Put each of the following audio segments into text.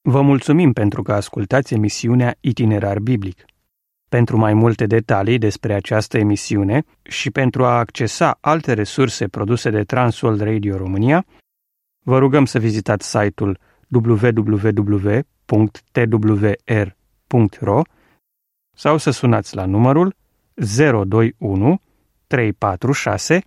Vă mulțumim pentru că ascultați emisiunea Itinerar Biblic. Pentru mai multe detalii despre această emisiune și pentru a accesa alte resurse produse de Transworld Radio România, vă rugăm să vizitați site-ul www.twr.ro sau să sunați la numărul 021 346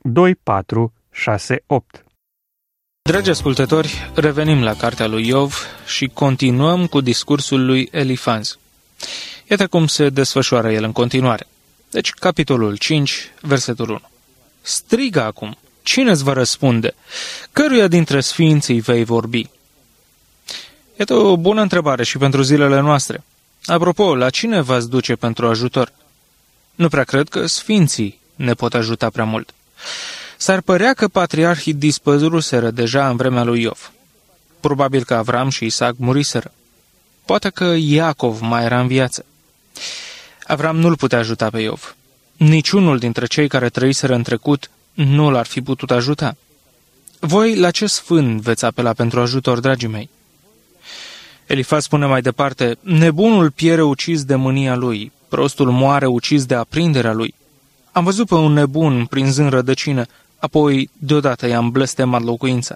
2468. Dragi ascultători, revenim la cartea lui Iov și continuăm cu discursul lui Elifaz. Iată cum se desfășoară el în continuare. Deci, capitolul 5, versetul 1. Strigă acum, cine îți va răspunde? Căruia dintre sfinții vei vorbi? Iată o bună întrebare și pentru zilele noastre. Apropo, la cine v-ați duce pentru ajutor? Nu prea cred că sfinții ne pot ajuta prea mult. S-ar părea că patriarhii dispăruseră deja în vremea lui Iov. Probabil că Avram și Isaac muriseră. Poate că Iacov mai era în viață. Avram nu-l putea ajuta pe Iov. Niciunul dintre cei care trăiseră în trecut nu l-ar fi putut ajuta. Voi la ce sfânt veți apela pentru ajutor, dragii mei? Elifaz spune mai departe, nebunul piere ucis de mânia lui, prostul moare ucis de aprinderea lui. Am văzut pe un nebun prinzând rădăcină, apoi deodată i-am blestemat locuința.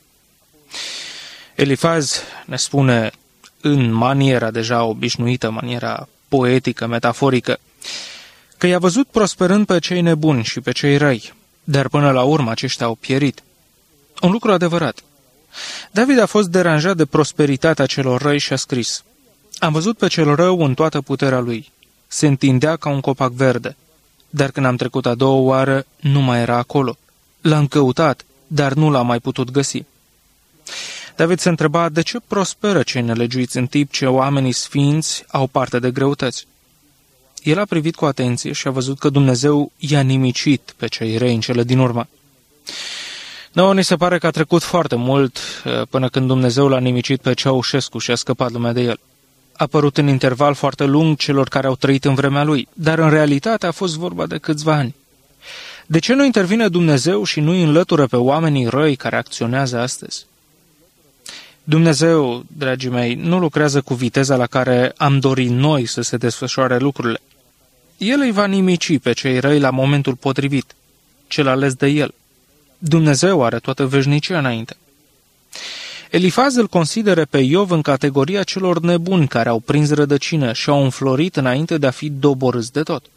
Elifaz ne spune în maniera deja obișnuită, maniera poetică, metaforică, că i-a văzut prosperând pe cei nebuni și pe cei răi, dar până la urmă aceștia au pierit. Un lucru adevărat. David a fost deranjat de prosperitatea celor răi și a scris, am văzut pe cel rău în toată puterea lui, se întindea ca un copac verde, dar când am trecut a doua oară, nu mai era acolo. L-am căutat, dar nu l-am mai putut găsi. David se întreba de ce prosperă cei nelegiuiți în timp ce oamenii sfinți au parte de greutăți. El a privit cu atenție și a văzut că Dumnezeu i-a nimicit pe cei răi în cele din urmă. Nouă ni se pare că a trecut foarte mult până când Dumnezeu l-a nimicit pe Ceaușescu și a scăpat lumea de el. A părut în interval foarte lung celor care au trăit în vremea lui, dar în realitate a fost vorba de câțiva ani. De ce nu intervine Dumnezeu și nu îi înlătură pe oamenii răi care acționează astăzi? Dumnezeu, dragii mei, nu lucrează cu viteza la care am dorit noi să se desfășoare lucrurile. El îi va nimici pe cei răi la momentul potrivit, cel ales de el. Dumnezeu are toată veșnicia înainte. Elifaz îl consideră pe Iov în categoria celor nebuni care au prins rădăcină și au înflorit înainte de a fi doborâți de tot.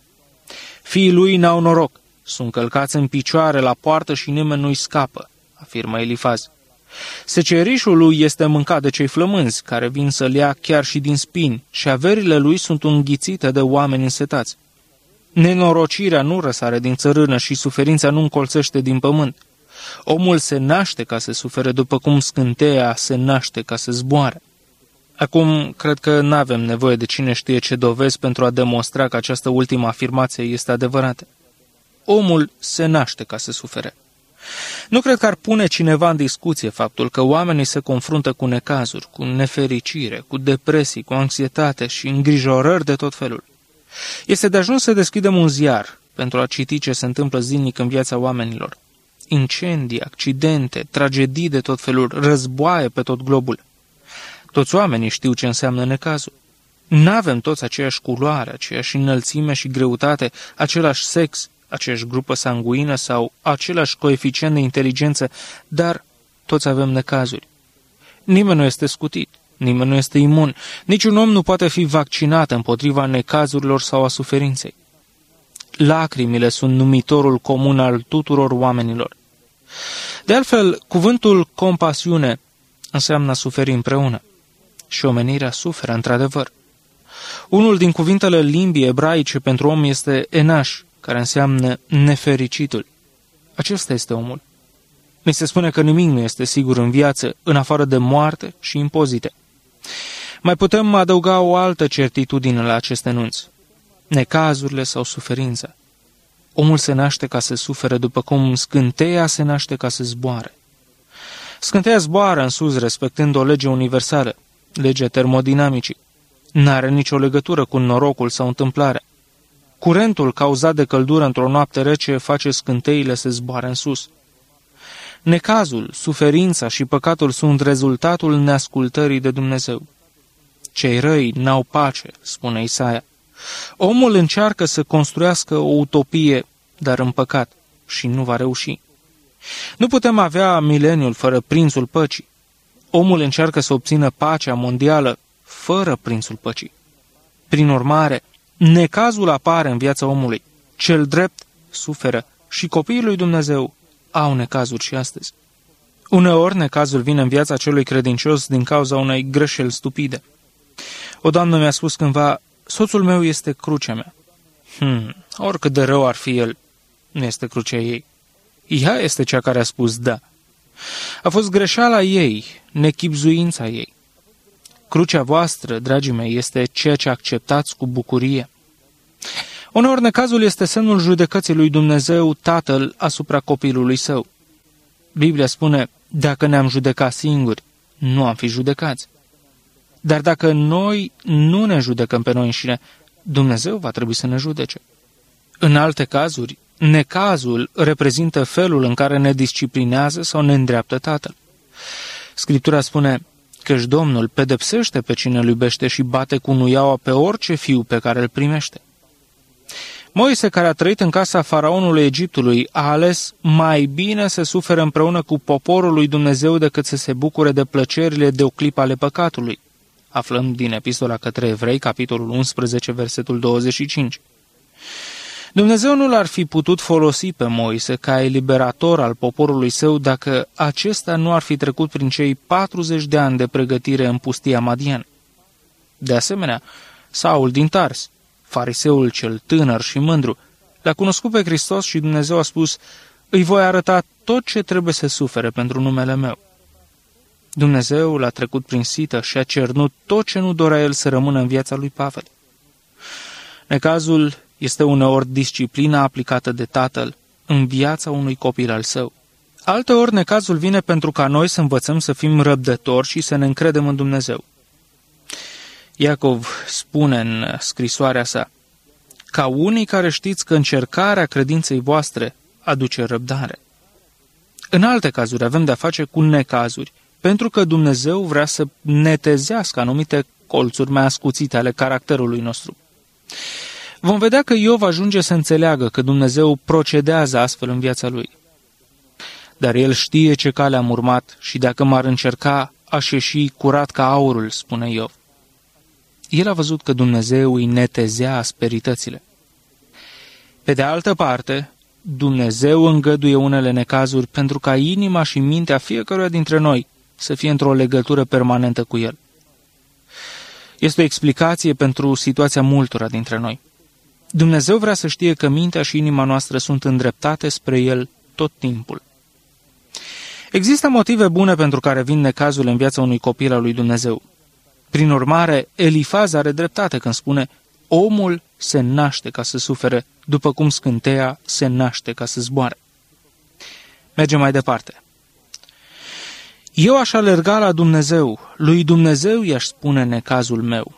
Fiii lui n-au noroc, sunt călcați în picioare la poartă și nimeni nu-i scapă, afirmă Elifaz. Secerișul lui este mâncat de cei flămânzi, care vin să-l ia chiar și din spini, și averile lui sunt înghițite de oameni însetați. Nenorocirea nu răsare din țărână și suferința nu încolțește din pământ. Omul se naște ca să sufere după cum scânteia se naște ca să zboare. Acum, cred că n-avem nevoie de cine știe ce dovezi pentru a demonstra că această ultimă afirmație este adevărată. Omul se naște ca să sufere. Nu cred că ar pune cineva în discuție faptul că oamenii se confruntă cu necazuri, cu nefericire, cu depresii, cu anxietate și îngrijorări de tot felul. Este de ajuns să deschidem un ziar pentru a citi ce se întâmplă zilnic în viața oamenilor. Incendii, accidente, tragedii de tot felul, războaie pe tot globul. Toți oamenii știu ce înseamnă necazul. N-avem toți aceeași culoare, aceeași înălțime și greutate, același sex, aceeași grupă sanguină sau același coeficient de inteligență, dar toți avem necazuri. Nimeni nu este scutit, nimeni nu este imun, niciun om nu poate fi vaccinat împotriva necazurilor sau a suferinței. Lacrimile sunt numitorul comun al tuturor oamenilor. De altfel, cuvântul compasiune înseamnă a suferi împreună. Și omenirea suferă, într-adevăr. Unul din cuvintele limbii ebraice pentru om este enaș, care înseamnă nefericitul. Acesta este omul. Mi se spune că nimic nu este sigur în viață, în afară de moarte și impozite. Mai putem adăuga o altă certitudine la acest enunț. Necazurile sau suferința. Omul se naște ca să sufere după cum scânteia se naște ca să zboare. Scânteia zboară în sus respectând o lege universală, legea termodinamicii. N-are nicio legătură cu norocul sau întâmplarea. Curentul cauzat de căldură într-o noapte rece face scânteile să zboare în sus. Necazul, suferința și păcatul sunt rezultatul neascultării de Dumnezeu. Cei răi n-au pace, spune Isaia. Omul încearcă să construiască o utopie, dar în păcat, și nu va reuși. Nu putem avea mileniul fără prințul păcii. Omul încearcă să obțină pacea mondială fără prințul păcii. Prin urmare, necazul apare în viața omului. Cel drept suferă și copiii lui Dumnezeu au necazuri și astăzi. Uneori, necazul vine în viața celui credincios din cauza unei greșeli stupide. O doamnă mi-a spus cândva, soțul meu este crucea mea. Oricât de rău ar fi el, nu este crucea ei. Ea este cea care a spus da. A fost greșeala ei, nechibzuința ei. Crucea voastră, dragii mei, este ceea ce acceptați cu bucurie. Uneori necazul este semnul judecății lui Dumnezeu, Tatăl, asupra copilului său. Biblia spune, dacă ne-am judecat singuri, nu am fi judecați. Dar dacă noi nu ne judecăm pe noi înșine, Dumnezeu va trebui să ne judece. În alte cazuri, necazul reprezintă felul în care ne disciplinează sau ne îndreaptă Tatăl. Scriptura spune, căci Domnul pedepsește pe cine îl iubește și bate cu nuiaua pe orice fiu pe care îl primește. Moise, care a trăit în casa faraonului Egiptului, a ales mai bine să sufere împreună cu poporul lui Dumnezeu decât să se bucure de plăcerile de o clipă ale păcatului. Aflăm din Epistola către Evrei, capitolul 11, versetul 25. Dumnezeu nu l-ar fi putut folosi pe Moise ca eliberator al poporului său dacă acesta nu ar fi trecut prin cei 40 de ani de pregătire în pustia Madian. De asemenea, Saul din Tars, fariseul cel tânăr și mândru, l-a cunoscut pe Hristos și Dumnezeu a spus, îi voi arăta tot ce trebuie să sufere pentru numele meu. Dumnezeu l-a trecut prin sită și a cernut tot ce nu dorea el să rămână în viața lui Pavel. Necazul este uneori disciplina aplicată de Tatăl în viața unui copil al său. Alteori necazul vine pentru ca noi să învățăm să fim răbdători și să ne încredem în Dumnezeu. Iacov spune în scrisoarea sa, ca unii care știți că încercarea credinței voastre aduce răbdare. În alte cazuri avem de-a face cu necazuri, pentru că Dumnezeu vrea să netezească anumite colțuri mai ascuțite ale caracterului nostru. Vom vedea că Iov ajunge să înțeleagă că Dumnezeu procedează astfel în viața lui. Dar el știe ce cale am urmat și dacă m-ar încerca, aș ieși curat ca aurul, spune Iov. El a văzut că Dumnezeu îi netezea asperitățile. Pe de altă parte, Dumnezeu îngăduie unele necazuri pentru ca inima și mintea fiecăruia dintre noi să fie într-o legătură permanentă cu El. Este o explicație pentru situația multora dintre noi. Dumnezeu vrea să știe că mintea și inima noastră sunt îndreptate spre El tot timpul. Există motive bune pentru care vin necazul în viața unui copil al lui Dumnezeu. Prin urmare, Elifaz are dreptate când spune, omul se naște ca să sufere, după cum scânteia se naște ca să zboare. Mergem mai departe. Eu aș alerga la Dumnezeu, lui Dumnezeu i-aș spune necazul meu.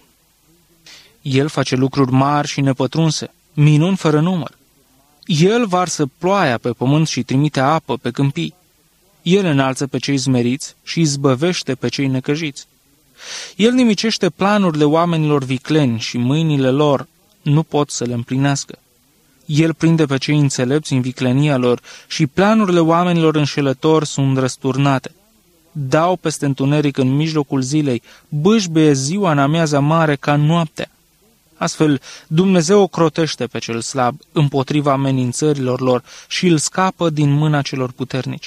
El face lucruri mari și nepătrunse, minuni fără număr. El varsă ploaia pe pământ și trimite apă pe câmpii. El înalță pe cei zmeriți și izbăvește pe cei necăjiți. El nimicește planurile oamenilor vicleni și mâinile lor nu pot să le împlinească. El prinde pe cei înțelepți în viclenia lor și planurile oamenilor înșelători sunt răsturnate. Dau peste întuneric în mijlocul zilei, bâșbâie ziua în amiaza mare ca noaptea. Astfel, Dumnezeu ocrotește pe cel slab împotriva amenințărilor lor și îl scapă din mâna celor puternici.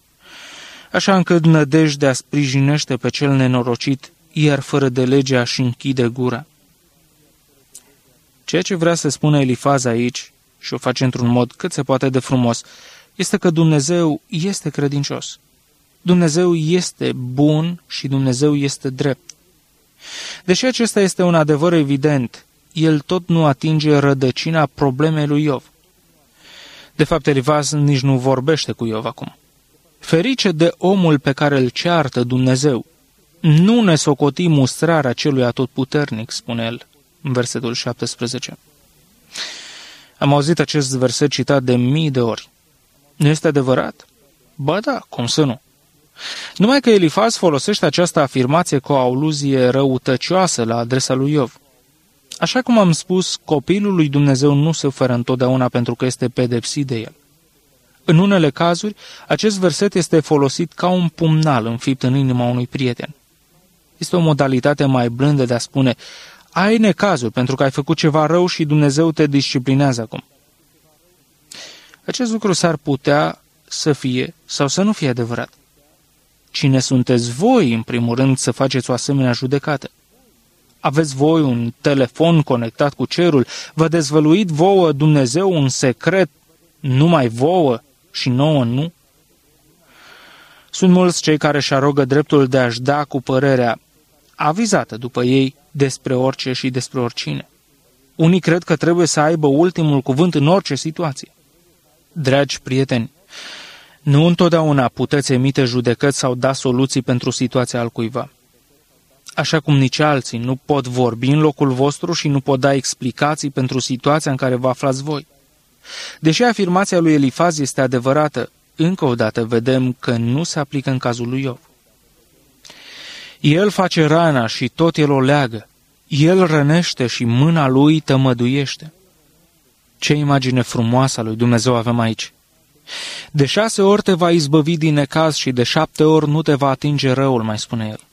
Așa încât nădejdea sprijinește pe cel nenorocit, iar fără de legea își închide gura. Ceea ce vrea să spună Elifaz aici, și o face într-un mod cât se poate de frumos, este că Dumnezeu este credincios. Dumnezeu este bun și Dumnezeu este drept. Deși acesta este un adevăr evident, el tot nu atinge rădăcina problemei lui Iov. De fapt, Elifaz nici nu vorbește cu Iov acum. Ferice de omul pe care îl ceartă Dumnezeu. Nu ne socoti mustrarea celui atotputernic, spune el, în versetul 17. Am auzit acest verset citat de mii de ori. Nu este adevărat? Ba da, cum să nu? Numai că Elifaz folosește această afirmație cu o aluzie răutăcioasă la adresa lui Iov. Așa cum am spus, copilul lui Dumnezeu nu suferă întotdeauna pentru că este pedepsit de el. În unele cazuri, acest verset este folosit ca un pumnal înfipt în inima unui prieten. Este o modalitate mai blândă de a spune: ai necazuri pentru că ai făcut ceva rău și Dumnezeu te disciplinează acum. Acest lucru s-ar putea să fie sau să nu fie adevărat. Cine sunteți voi, în primul rând, să faceți o asemenea judecată? Aveți voi un telefon conectat cu cerul? V-a dezvăluit vouă Dumnezeu un secret numai vouă și nouă nu? Sunt mulți cei care își arogă dreptul de a-și da cu părerea avizată după ei despre orice și despre oricine. Unii cred că trebuie să aibă ultimul cuvânt în orice situație. Dragi prieteni, nu întotdeauna puteți emite judecăți sau da soluții pentru situația altcuiva. Așa cum nici alții nu pot vorbi în locul vostru și nu pot da explicații pentru situația în care vă aflați voi. Deși afirmația lui Elifaz este adevărată, încă o dată vedem că nu se aplică în cazul lui Iov. El face rana și tot el o leagă. El rănește și mâna lui tămăduiește. Ce imagine frumoasă a lui Dumnezeu avem aici! De 6 ori te va izbăvi din necaz și de 7 ori nu te va atinge răul, mai spune el.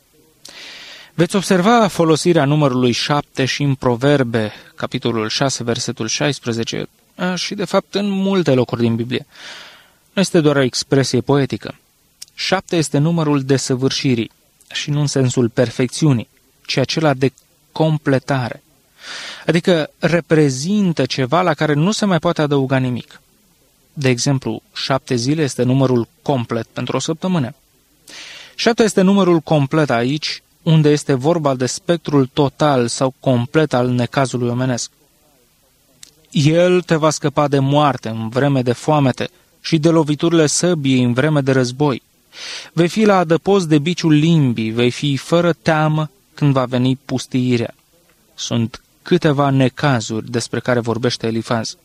Veți observa folosirea numărului 7 și în Proverbe, capitolul 6, versetul 16, și de fapt în multe locuri din Biblie. Nu este doar o expresie poetică. 7 este numărul desăvârșirii și nu în sensul perfecțiunii, ci acela de completare. Adică reprezintă ceva la care nu se mai poate adăuga nimic. De exemplu, 7 zile este numărul complet pentru o săptămână. 7 este numărul complet aici, unde este vorba de spectrul total sau complet al necazului omenesc. El te va scăpa de moarte în vreme de foamete și de loviturile săbiei în vreme de război. Vei fi la adăpost de biciul limbii, vei fi fără teamă când va veni pustiirea. Sunt câteva necazuri despre care vorbește Elifaz.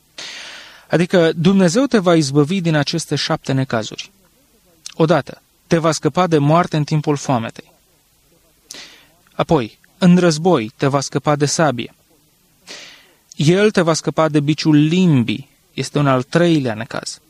Adică Dumnezeu te va izbăvi din aceste 7 necazuri. Odată, te va scăpa de moarte în timpul foametei. Apoi, în război, te va scăpa de sabie. El te va scăpa de biciul limbii. Este un al 3-lea necaz.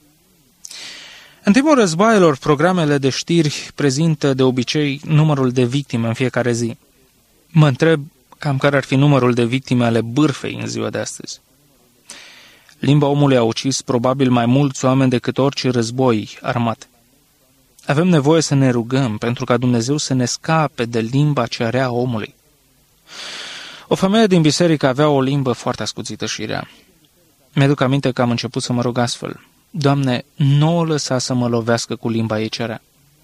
În timpul războaielor, programele de știri prezintă de obicei numărul de victime în fiecare zi. Mă întreb cam care ar fi numărul de victime ale bârfei în ziua de astăzi. Limba omului a ucis probabil mai mulți oameni decât orice război armat. Avem nevoie să ne rugăm pentru ca Dumnezeu să ne scape de limba ce rea omului. O femeie din biserică avea o limbă foarte ascuțită și rea. Mi-aduc aminte că am început să mă rog astfel: Doamne, nu o lăsa să mă lovească cu limba ei ce rea.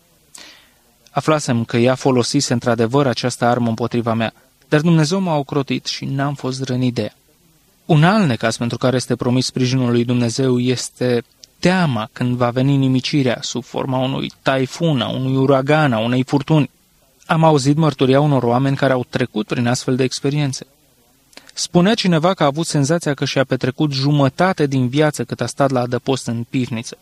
Aflasem că ea folosise într-adevăr această armă împotriva mea, dar Dumnezeu m-a ocrotit și n-am fost rănit de ea. Un alt necaz pentru care este promis sprijinul lui Dumnezeu este teama când va veni nimicirea sub forma unui taifun, a unui uragan, a unei furtuni. Am auzit mărturia unor oameni care au trecut prin astfel de experiențe. Spunea cineva că a avut senzația că și-a petrecut jumătate din viață cât a stat la adăpost în pivniță.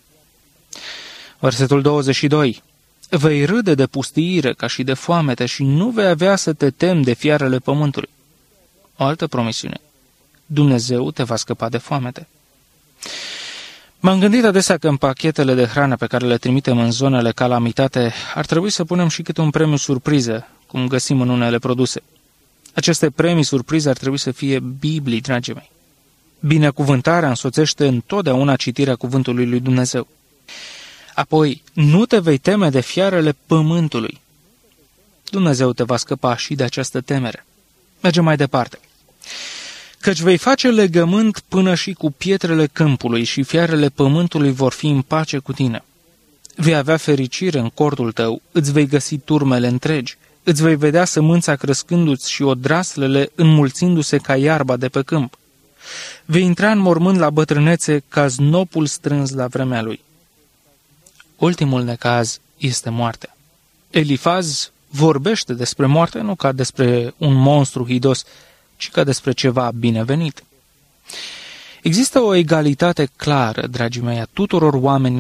Versetul 22. Vei râde de pustiire ca și de foamete și nu vei avea să te temi de fiarele pământului. O altă promisiune. Dumnezeu te va scăpa de foamete. M-am gândit adesea că în pachetele de hrană pe care le trimitem în zonele calamitate ar trebui să punem și câte un premiu surpriză, cum găsim în unele produse. Aceste premii surprize ar trebui să fie Biblii, dragii mei. Binecuvântarea însoțește întotdeauna citirea cuvântului lui Dumnezeu. Apoi, nu te vei teme de fiarele pământului. Dumnezeu te va scăpa și de această temere. Mergem mai departe. Căci vei face legământ până și cu pietrele câmpului și fiarele pământului vor fi în pace cu tine. Vei avea fericire în cortul tău, îți vei găsi turmele întregi, îți vei vedea sămânța crescându-ți și odraslele înmulțindu-se ca iarba de pe câmp. Vei intra în mormânt la bătrânețe ca znopul strâns la vremea lui. Ultimul necaz este moartea. Elifaz vorbește despre moarte nu ca despre un monstru hidos, ci ca despre ceva binevenit. Există o egalitate clară, dragii mei, a tuturor oamenilor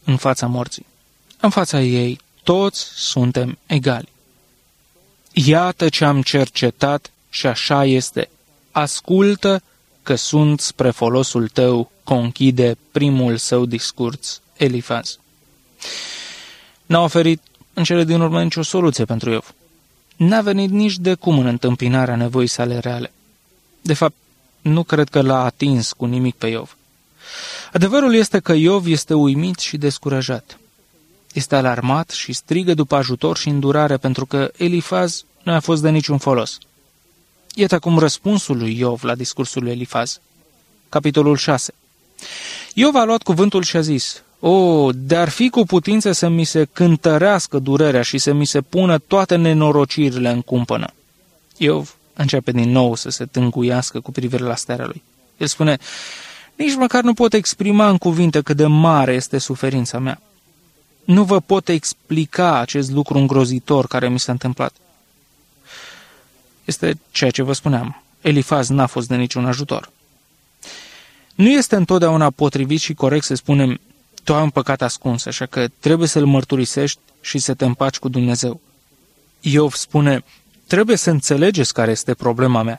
în fața morții. În fața ei, toți suntem egali. Iată ce am cercetat și așa este. Ascultă că sunt spre folosul tău, conchide primul său discurs Elifaz. N-a oferit în cele din urmă nicio soluție pentru Iov. N-a venit nici de cum în întâmpinarea nevoii sale reale. De fapt, nu cred că l-a atins cu nimic pe Iov. Adevărul este că Iov este uimit și descurajat. Este alarmat și strigă după ajutor și îndurare pentru că Elifaz nu a fost de niciun folos. Iată acum răspunsul lui Iov la discursul lui Elifaz. Capitolul 6. Iov a luat cuvântul și a zis: de-ar fi cu putință să mi se cântărească durerea și să mi se pună toate nenorocirile în cumpănă. Iov începe din nou să se tânguiască cu privire la starea lui. El spune: nici măcar nu pot exprima în cuvinte cât de mare este suferința mea. Nu vă pot explica acest lucru îngrozitor care mi s-a întâmplat. Este ceea ce vă spuneam. Elifaz n-a fost de niciun ajutor. Nu este întotdeauna potrivit și corect să spunem: tu ai un păcat ascuns, așa că trebuie să-l mărturisești și să te împaci cu Dumnezeu. Iov spune: trebuie să înțelegeți care este problema mea.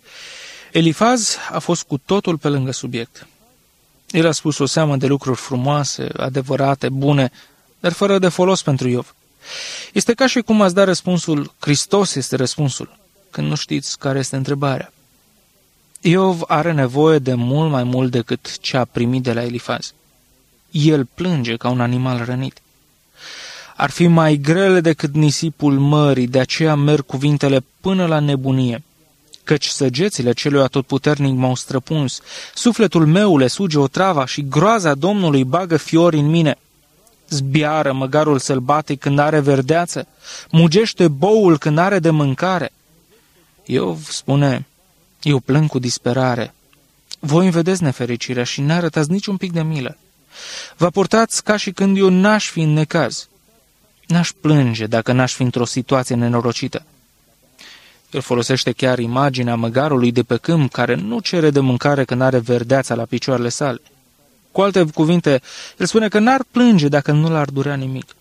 Elifaz a fost cu totul pe lângă subiect. El a spus o seamă de lucruri frumoase, adevărate, bune, dar fără de folos pentru Iov. Este ca și cum ați da răspunsul: Hristos este răspunsul, când nu știți care este întrebarea. Iov are nevoie de mult mai mult decât ce a primit de la Elifaz. El plânge ca un animal rănit. Ar fi mai grele decât nisipul mării, de aceea merg cuvintele până la nebunie. Căci săgețile celui atotputernic m-au străpuns, sufletul meu le suge otrava și groaza Domnului bagă fiori în mine. Zbiară măgarul sălbatic când are verdeață, mugește boul când are de mâncare. Iov spune: eu plâng cu disperare. Voi îmi vedeți nefericirea și n-arătați niciun pic de milă. Vă purtați ca și când eu n-aș fi în necaz. N-aș plânge dacă n-aș fi într-o situație nenorocită. El folosește chiar imaginea măgarului de pe câmp care nu cere de mâncare când are verdeața la picioarele sale. Cu alte cuvinte, el spune că n-ar plânge dacă nu l-ar durea nimic.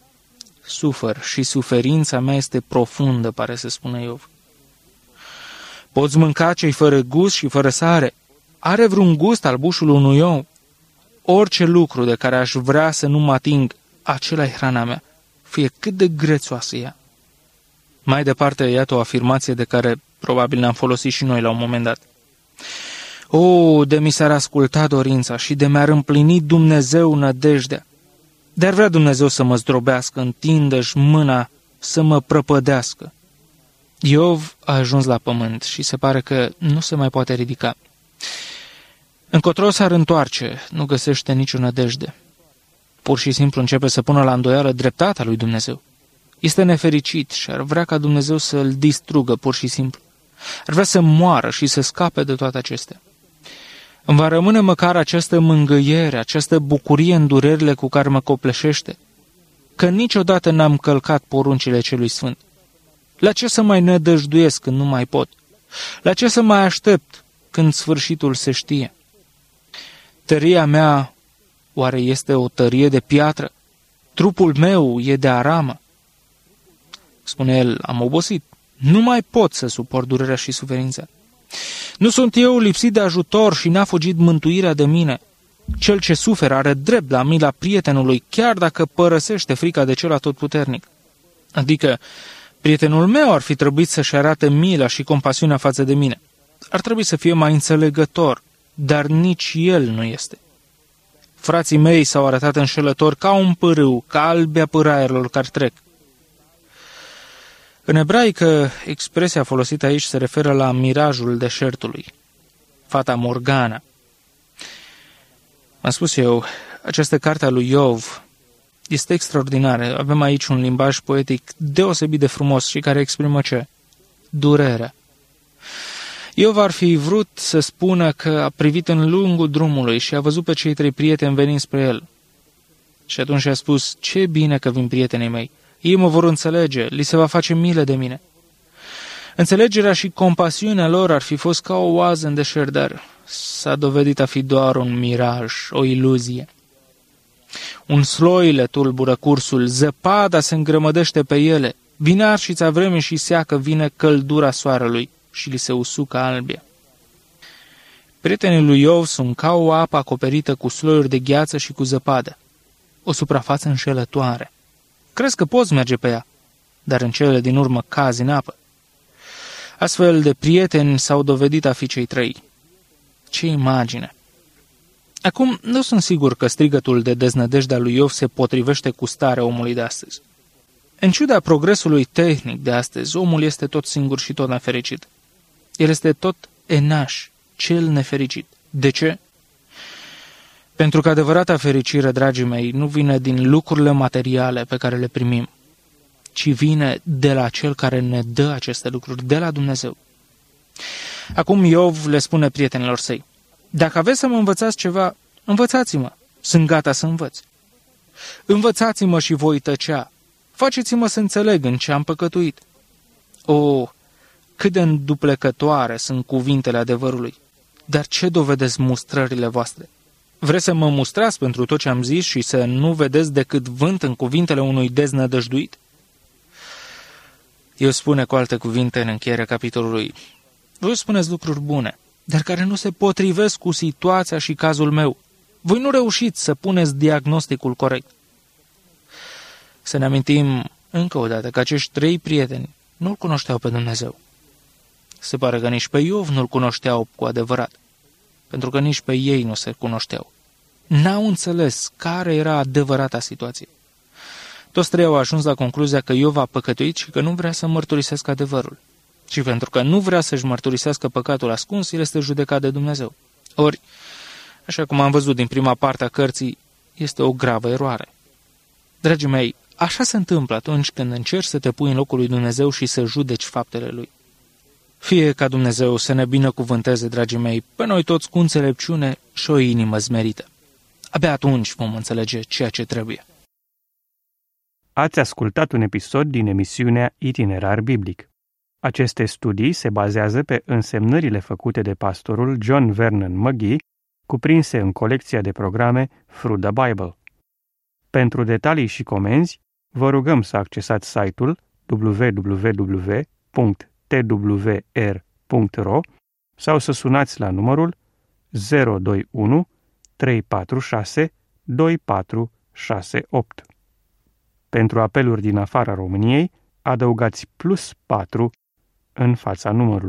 Sufăr și suferința mea este profundă, pare să spune Iov. Poți mânca ce-i fără gust și fără sare. Are vreun gust albușul unui om? Orice lucru de care aș vrea să nu mă ating, acela e hrana mea, fie cât de grețoasă ea. Mai departe, iată o afirmație de care probabil ne-am folosit și noi la un moment dat. De mi s-ar asculta dorința și de mi-ar împlini Dumnezeu nădejdea. De-ar vrea Dumnezeu să mă zdrobească, întindă-și mâna să mă prăpădească. Iov a ajuns la pământ și se pare că nu se mai poate ridica. Încotro s-ar întoarce, nu găsește nicio nădejde. Pur și simplu începe să pună la îndoială dreptatea lui Dumnezeu. Este nefericit și ar vrea ca Dumnezeu să-l distrugă pur și simplu. Ar vrea să moară și să scape de toate acestea. Îmi va rămâne măcar această mângâiere, această bucurie în durerile cu care mă copleșește, că niciodată n-am călcat poruncile celui sfânt. La ce să mai nădăjduiesc când nu mai pot? La ce să mai aștept când sfârșitul se știe? Tăria mea, oare este o tărie de piatră? Trupul meu e de aramă. Spune el: am obosit. Nu mai pot să suport durerea și suferința. Nu sunt eu lipsit de ajutor și n-a fugit mântuirea de mine. Cel ce suferă are drept la mila prietenului, chiar dacă părăsește frica de cel atotputernic. Adică, prietenul meu ar fi trebuit să-și arate mila și compasiunea față de mine. Ar trebui să fie mai înțelegător, dar nici el nu este. Frații mei s-au arătat înșelători ca un pârâu, ca albia pâraierilor care trec. În ebraică, expresia folosită aici se referă la mirajul deșertului, fata Morgana. Am spus eu, această carte a lui Iov este extraordinară. Avem aici un limbaj poetic deosebit de frumos și care exprimă ce? Durerea. Iov ar fi vrut să spună că a privit în lungul drumului și a văzut pe cei 3 prieteni venind spre el. Și atunci a spus: ce bine că vin prietenii mei. Ei mă vor înțelege, li se va face milă de mine. Înțelegerea și compasiunea lor ar fi fost ca o oază în deșert, dar s-a dovedit a fi doar un miraj, o iluzie. Un sloi le tulbură cursul, zăpada se îngrămădește pe ele, vine arșița vreme și seacă, vine căldura soarelui și li se usucă albia. Prietenii lui Iov sunt ca o apă acoperită cu sloiuri de gheață și cu zăpadă, o suprafață înșelătoare. Crezi că poți merge pe ea, dar în cele din urmă cazi în apă. Astfel de prieteni s-au dovedit a fi cei trei. Ce imagine! Acum, nu sunt sigur că strigătul de deznădejde al lui Iov se potrivește cu starea omului de astăzi. În ciuda progresului tehnic de astăzi, omul este tot singur și tot nefericit. El este tot enaș, cel nefericit. De ce? Pentru că adevărata fericire, dragii mei, nu vine din lucrurile materiale pe care le primim, ci vine de la Cel care ne dă aceste lucruri, de la Dumnezeu. Acum Iov le spune prietenilor săi, dacă aveți să mă învățați ceva, învățați-mă, sunt gata să învăț. Învățați-mă și voi tăcea, faceți-mă să înțeleg în ce am păcătuit. O, cât de înduplecătoare sunt cuvintele adevărului, dar ce dovedesc mustrările voastre? Vreți să mă mustrați pentru tot ce am zis și să nu vedeți decât vânt în cuvintele unui deznădăjduit? Eu spune cu alte cuvinte în încheierea capitolului, voi spuneți lucruri bune, dar care nu se potrivesc cu situația și cazul meu. Voi nu reușiți să puneți diagnosticul corect. Să ne amintim încă o dată că acești trei prieteni nu-L cunoșteau pe Dumnezeu. Se pare că nici pe Iov nu-L cunoșteau cu adevărat, pentru că nici pe ei nu se cunoșteau. N-au înțeles care era adevărata situație. Toți trei au ajuns la concluzia că Iov a păcătuit și că nu vrea să mărturisească adevărul. Și pentru că nu vrea să-și mărturisească păcatul ascuns, el este judecat de Dumnezeu. Ori, așa cum am văzut din prima parte a cărții, este o gravă eroare. Dragii mei, așa se întâmplă atunci când încerci să te pui în locul lui Dumnezeu și să judeci faptele Lui. Fie ca Dumnezeu să ne binecuvânteze, dragii mei, pe noi toți cu înțelepciune și o inimă zmerită. Abia atunci vom înțelege ceea ce trebuie. Ați ascultat un episod din emisiunea Itinerar Biblic. Aceste studii se bazează pe însemnările făcute de pastorul John Vernon McGee, cuprinse în colecția de programe Through the Bible. Pentru detalii și comenzi, vă rugăm să accesați site-ul www.twr.ro sau să sunați la numărul 021 346 2468. Pentru apeluri din afara României, adăugați +4 în fața numărului.